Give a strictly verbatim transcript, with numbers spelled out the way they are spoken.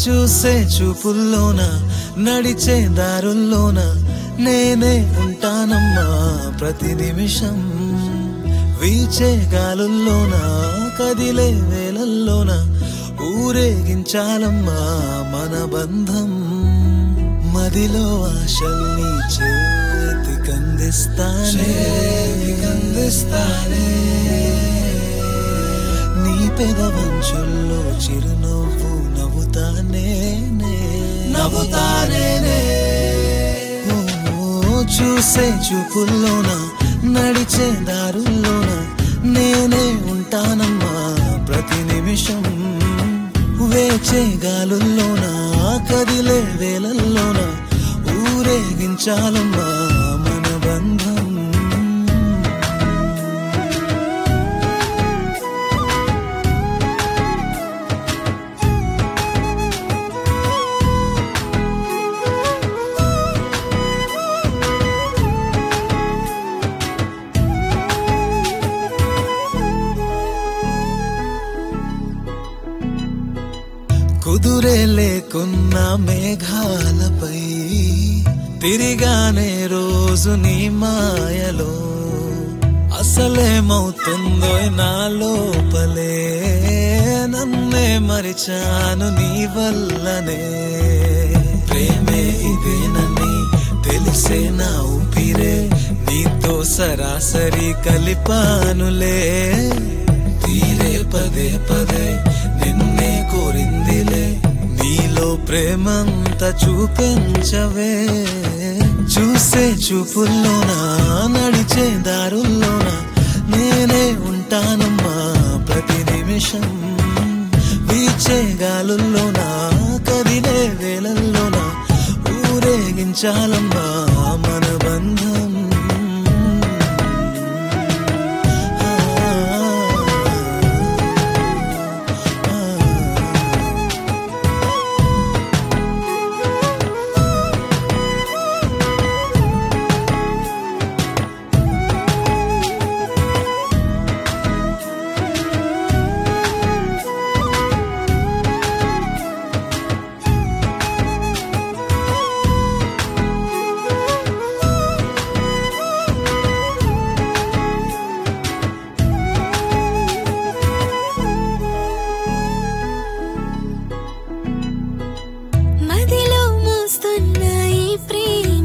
చూసే చూపుల్లోన నడిచే దారుల్లోన నేనే ఉంటానమ్మా ప్రతి నిమిషం. వీచే గాలుల్లోన కదిలే వేలల్లోన ఊరేగించాలమ్మా మన బంధం. మదిలో ఆశల్ని చేతికందిస్తానే కందిస్తానే నీ పెదవంచుల్లో చిరునవ్వు నవ్వుతానే నవ్వుతానే. చూసే చూపుల్లోన నడిచే దారుల్లోన నేనే ఉంటానమ్మా ప్రతి నిమిషం. వేచే గాలుల్లోన కదిలే వేలల్లోన ఊరేగించాలమ్మా మన బంధం. కుదురే లేకున్న మేఘాలపై తిరిగానే రోజు నీ మాయలో. అసలేమవుతుందో నా లోపలే నన్నే మరిచాను నీ వల్లనే. ప్రేమే ఇదేనని తెలిసే నా ఊపిరే నీతో సరాసరి కలిపానులే. తీరే పదే పదే నిన్నే కోరిందిలే నీలో ప్రేమంతా చూపించవే. చూసే చూపుల్లోన నడిచే దారుల్లోన నేనే ఉంటానమ్మా ప్రతి నిమిషం. వీచే గాలుల్లోన కదిలే వేలల్లోన ఊరేగించాలమ్మా మన బంధం. మదిలో మోస్తున్న ఈ ప్రేమ